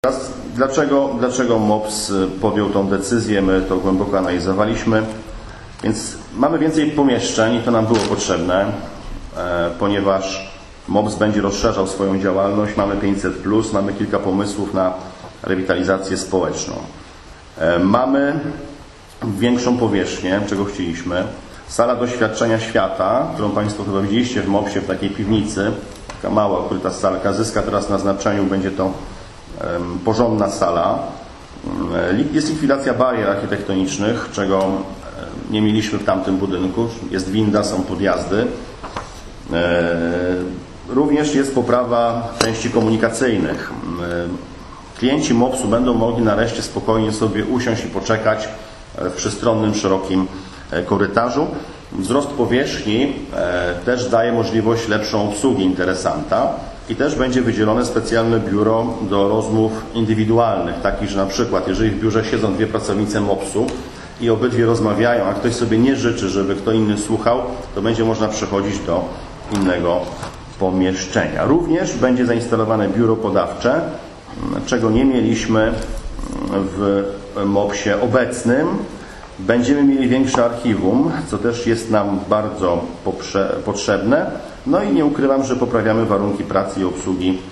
Teraz, dlaczego MOPS podjął tą decyzję? My to głęboko analizowaliśmy. Więc mamy więcej pomieszczeń i to nam było potrzebne, ponieważ MOPS będzie rozszerzał swoją działalność. Mamy 500+, mamy kilka pomysłów na rewitalizację społeczną. Mamy większą powierzchnię, czego chcieliśmy. Sala doświadczenia świata, którą Państwo chyba widzieliście w MOPS-ie, w takiej piwnicy. Taka mała, ukryta salka. Zyska teraz na znaczeniu, będzie to porządna sala. Jest likwidacja barier architektonicznych, czego nie mieliśmy w tamtym budynku. Jest winda, są podjazdy. Również jest poprawa części komunikacyjnych. Klienci MOPS-u będą mogli nareszcie spokojnie sobie usiąść i poczekać w przystronnym, szerokim korytarzu. Wzrost powierzchni też daje możliwość lepszą obsługi interesanta i też będzie wydzielone specjalne biuro do rozmów indywidualnych, takich, że na przykład jeżeli w biurze siedzą dwie pracownice MOPS-u i obydwie rozmawiają, a ktoś sobie nie życzy, żeby kto inny słuchał, to będzie można przechodzić do innego pomieszczenia. Również będzie zainstalowane biuro podawcze, czego nie mieliśmy w MOPS-ie obecnym. Będziemy mieli większe archiwum, co też jest nam bardzo potrzebne. No i nie ukrywam, że poprawiamy warunki pracy i obsługi